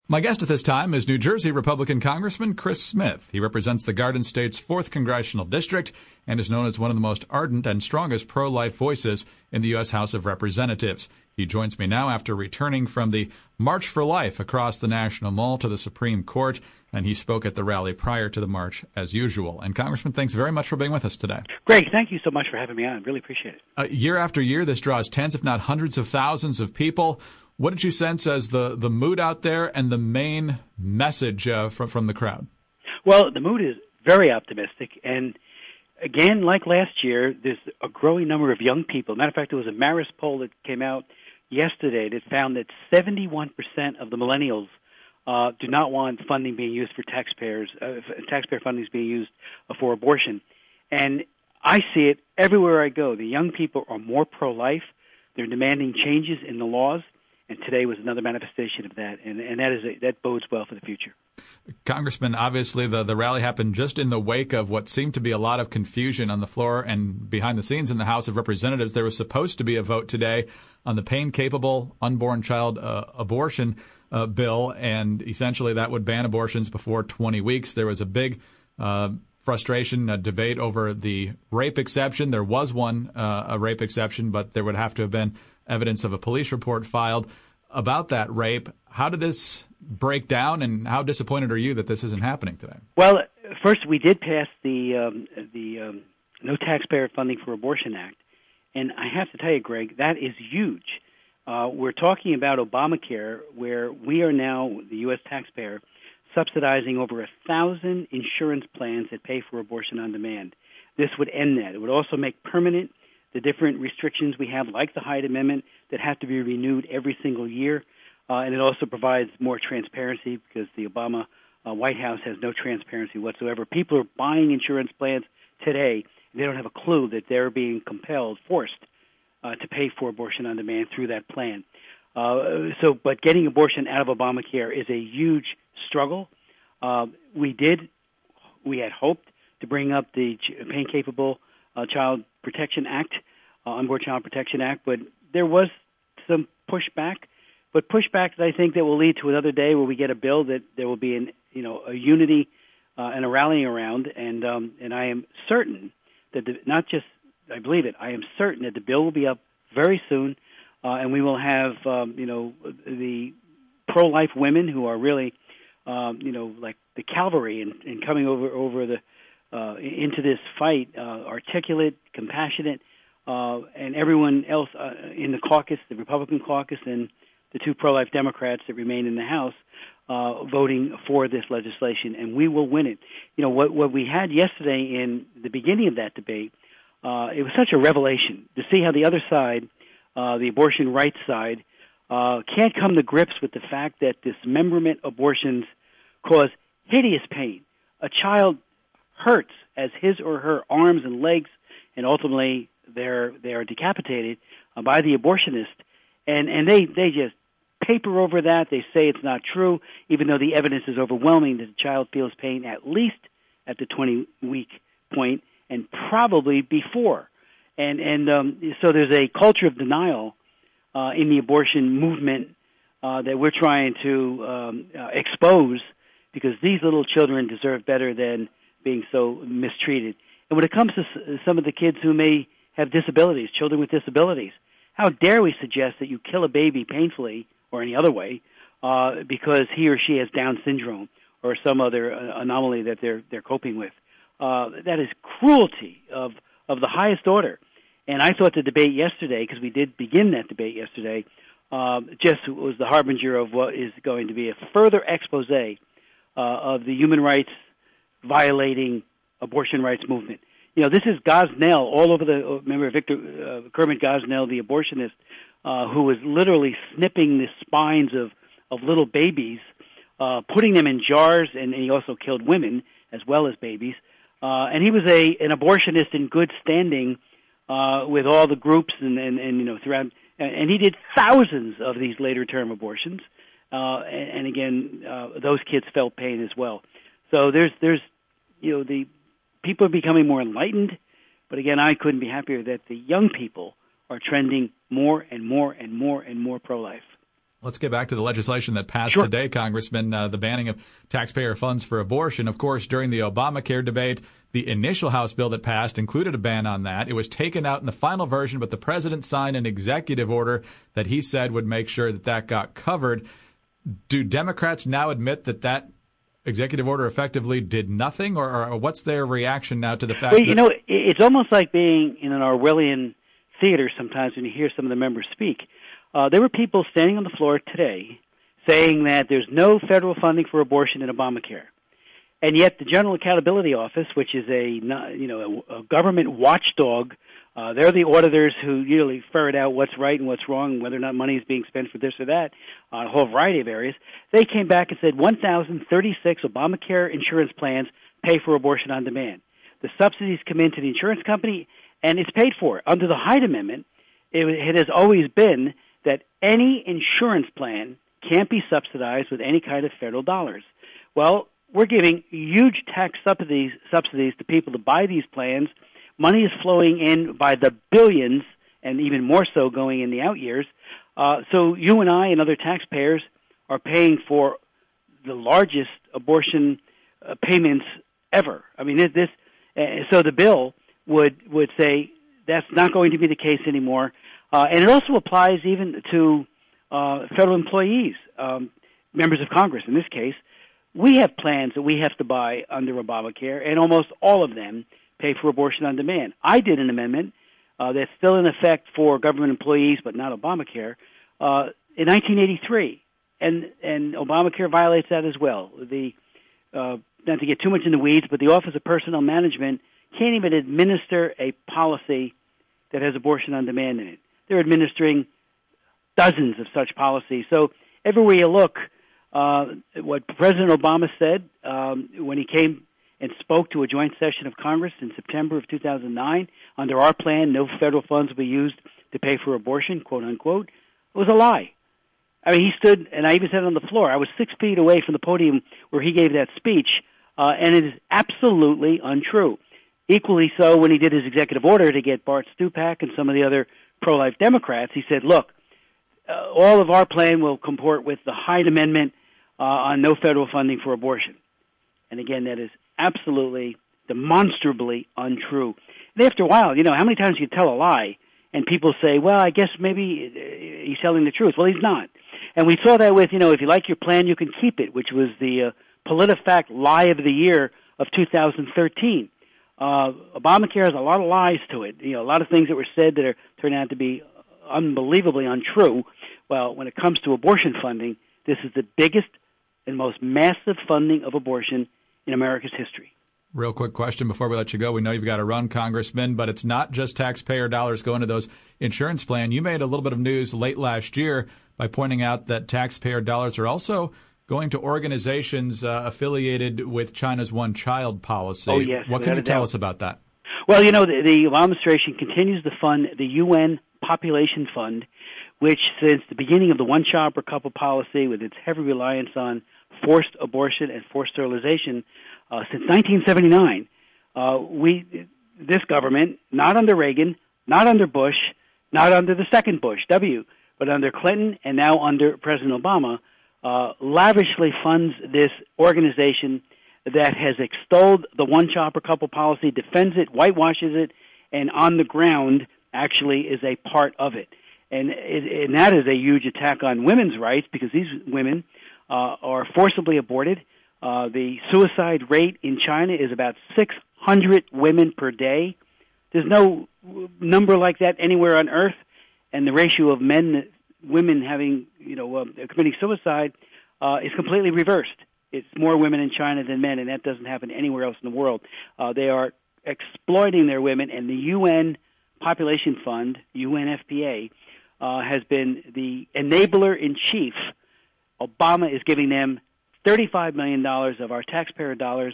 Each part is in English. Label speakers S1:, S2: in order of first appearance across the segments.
S1: My guest at this time is New Jersey Republican Congressman Chris Smith. He represents the Garden State's 4th Congressional District and is known as one of the most ardent and strongest pro-life voices in the U.S. House of Representatives. He joins me now after returning from the March for Life across the National Mall to the Supreme Court, and he spoke at the rally prior to the march as usual. And Congressman, thanks very much for being with us today.
S2: Greg, thank you so much for having me on. Really appreciate it.
S1: Year after year, this draws tens, if not hundreds of thousands of people. What did you sense as the mood out there and the main message from the crowd?
S2: Well, the mood is very optimistic. And again, like last year, there's a growing number of young people. Matter of fact, there was a Marist poll that came out yesterday that found that 71% of the millennials do not want funding being used for taxpayer funding is being used for abortion. And I see it everywhere I go. The young people are more pro-life. They're demanding changes in the laws. And today was another manifestation of that, and that bodes well for the future.
S1: Congressman, obviously the rally happened just in the wake of what seemed to be a lot of confusion on the floor and behind the scenes in the House of Representatives. There was supposed to be a vote today on the pain-capable unborn child abortion bill, and essentially that would ban abortions before 20 weeks. There was a big frustration, a debate over the rape exception. There was a rape exception, but there would have to have been evidence of a police report filed about that rape. How did this break down, and how disappointed are you that this isn't happening today?
S2: Well, first, we did pass the No Taxpayer Funding for Abortion Act, and I have to tell you, Greg, that is huge. We're talking about Obamacare, where we are now, the U.S. taxpayer, subsidizing over 1,000 insurance plans that pay for abortion on demand. This would end that. It would also make permanent the different restrictions we have, like the Hyde Amendment, that have to be renewed every single year. And it also provides more transparency because the Obama White House has no transparency whatsoever. People are buying insurance plans today. They don't have a clue that they're being forced to pay for abortion on demand through that plan. But getting abortion out of Obamacare is a huge struggle. We had hoped to bring up the pain-capable Child Protection Act, Unborn Child Protection Act, but there was some pushback. But pushback that I think that will lead to another day where we get a bill that there will be a unity and a rallying around. And I am certain that I believe it. I am certain that the bill will be up very soon, and we will have the pro-life women who are really like the cavalry and coming over the into this fight, articulate, compassionate, and everyone else in the caucus, the Republican caucus, and the two pro-life Democrats that remain in the House, voting for this legislation, and we will win it. What we had yesterday in the beginning of that debate, it was such a revelation to see how the other side, the abortion rights side, can't come to grips with the fact that dismemberment abortions cause hideous pain. A child hurts as his or her arms and legs, and ultimately they are decapitated by the abortionist, and they just paper over that. They say it's not true, even though the evidence is overwhelming that the child feels pain at least at the 20-week point, and probably before. So there's a culture of denial in the abortion movement that we're trying to expose, because these little children deserve better than being so mistreated. And when it comes to some of the kids who may have disabilities, children with disabilities, how dare we suggest that you kill a baby painfully or any other way because he or she has Down syndrome or some other anomaly that they're coping with? That is cruelty of the highest order. And I thought the debate yesterday, because we did begin that debate yesterday, just was the harbinger of what is going to be a further expose of the human rights violating abortion rights movement. This is Gosnell all over remember Kermit Gosnell, the abortionist, who was literally snipping the spines of little babies, putting them in jars, and he also killed women as well as babies. And he was an abortionist in good standing with all the groups and throughout, and he did thousands of these later term abortions. And again, those kids felt pain as well. So there's the people are becoming more enlightened, but again, I couldn't be happier that the young people are trending more and more and more and more pro-life.
S1: Let's get back to the legislation that passed
S2: Sure.
S1: today, Congressman, the banning of taxpayer funds for abortion. Of course, during the Obamacare debate, the initial House bill that passed included a ban on that. It was taken out in the final version, but the president signed an executive order that he said would make sure that that got covered. Do Democrats now admit that that executive order effectively did nothing, or what's their reaction now to the fact that...
S2: It's almost like being in an Orwellian theater sometimes when you hear some of the members speak. There were people standing on the floor today saying that there's no federal funding for abortion in Obamacare. And yet the General Accountability Office, which is a government watchdog, they're the auditors who usually ferret out what's right and what's wrong and whether or not money is being spent for this or that on a whole variety of areas. They came back and said 1,036 Obamacare insurance plans pay for abortion on demand. The subsidies come into the insurance company, and it's paid for. Under the Hyde Amendment, it has always been that any insurance plan can't be subsidized with any kind of federal dollars. Well, we're giving huge tax subsidies to people to buy these plans. Money is flowing in by the billions, and even more so going in the out years. So you and I and other taxpayers are paying for the largest abortion payments ever. I mean, so the bill would say that's not going to be the case anymore. And it also applies even to federal employees, members of Congress in this case. We have plans that we have to buy under Obamacare, and almost all of them pay for abortion on demand. I did an amendment that's still in effect for government employees, but not Obamacare, in 1983, and Obamacare violates that as well. Not to get too much in the weeds, but the Office of Personnel Management can't even administer a policy that has abortion on demand in it. They're administering dozens of such policies. So everywhere you look, what President Obama said when he came and spoke to a joint session of Congress in September of 2009, under our plan, no federal funds will be used to pay for abortion, quote unquote, it was a lie. I mean, he stood, and I even said it on the floor, I was 6 feet away from the podium where he gave that speech, and it is absolutely untrue. Equally so when he did his executive order to get Bart Stupak and some of the other pro-life Democrats, he said, look, all of our plan will comport with the Hyde Amendment on no federal funding for abortion. And again, that is absolutely, demonstrably untrue. And after a while, how many times you tell a lie and people say, well, I guess maybe he's telling the truth. Well, he's not. And we saw that with, if you like your plan, you can keep it, which was the PolitiFact Lie of the Year of 2013. Obamacare has a lot of lies to it. A lot of things that were said that are turned out to be unbelievably untrue. Well, when it comes to abortion funding, this is the biggest and most massive funding of abortion in America's history.
S1: Real quick question before we let you go. We know you've got to run, Congressman, but it's not just taxpayer dollars going to those insurance plans. You made a little bit of news late last year by pointing out that taxpayer dollars are also going to organizations affiliated with China's one-child policy.
S2: Oh, yes.
S1: What can you tell us about that?
S2: Well, the Obama administration continues to fund the UN Population Fund, which since the beginning of the one-child per couple policy, with its heavy reliance on forced abortion and forced sterilization, since 1979, this government, not under Reagan, not under Bush, not under the second Bush, W., but under Clinton and now under President Obama, lavishly funds this organization that has extolled the one-child per couple policy, defends it, whitewashes it, and on the ground actually is a part of it. And that is a huge attack on women's rights because these women are forcibly aborted. The suicide rate in China is about 600 women per day. There's no number like that anywhere on earth, and the ratio of women having, committing suicide is completely reversed. It's more women in China than men, and that doesn't happen anywhere else in the world. They are exploiting their women, and the UN Population Fund, UNFPA, has been the enabler in chief. Obama is giving them $35 million of our taxpayer dollars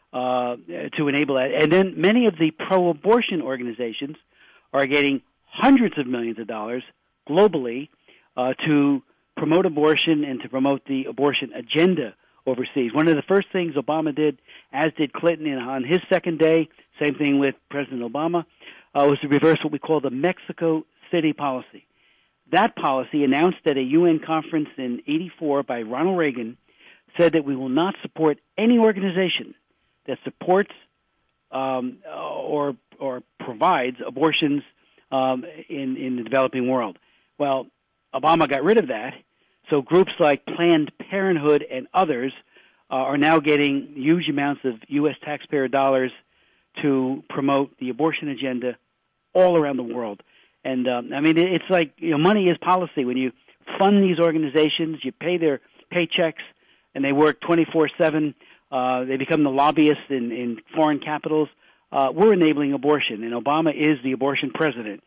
S2: to enable that. And then many of the pro-abortion organizations are getting hundreds of millions of dollars globally to promote abortion and to promote the abortion agenda overseas. One of the first things Obama did, as did Clinton on his second day, same thing with President Obama, was to reverse what we call the Mexico City policy. That policy, announced at a UN conference in '84 by Ronald Reagan, said that we will not support any organization that supports or provides abortions in the developing world. Well, Obama got rid of that, so groups like Planned Parenthood and others are now getting huge amounts of U.S. taxpayer dollars to promote the abortion agenda all around the world. And, I mean, it's like, money is policy. When you fund these organizations, you pay their paychecks, and they work 24/7. They become the lobbyists in foreign capitals. We're enabling abortion, and Obama is the abortion president.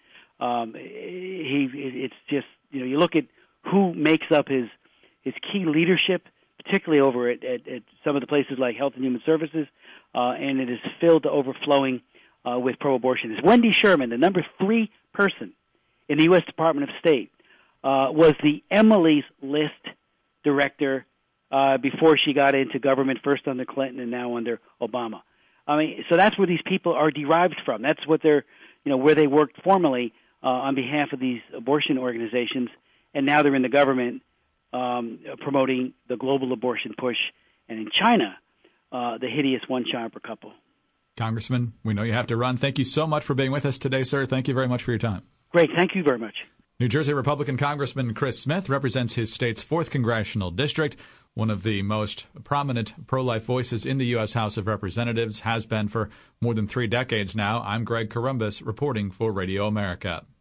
S2: It's just, you look at who makes up his key leadership, particularly over at some of the places like Health and Human Services, and it is filled to overflowing with pro-abortionists. Wendy Sherman, the number 3 person in the U.S. Department of State, was the Emily's List director before she got into government, first under Clinton and now under Obama. I mean, so that's where these people are derived from. That's what they're, where they worked formerly on behalf of these abortion organizations, and now they're in the government promoting the global abortion push, and in China, the hideous one-child per couple.
S1: Congressman, we know you have to run. Thank you so much for being with us today, sir. Thank you very much for your time.
S2: Great. Thank you very much.
S1: New Jersey Republican Congressman Chris Smith represents his state's 4th congressional district. One of the most prominent pro-life voices in the U.S. House of Representatives, has been for more than 3 decades now. I'm Greg Corombos reporting for Radio America.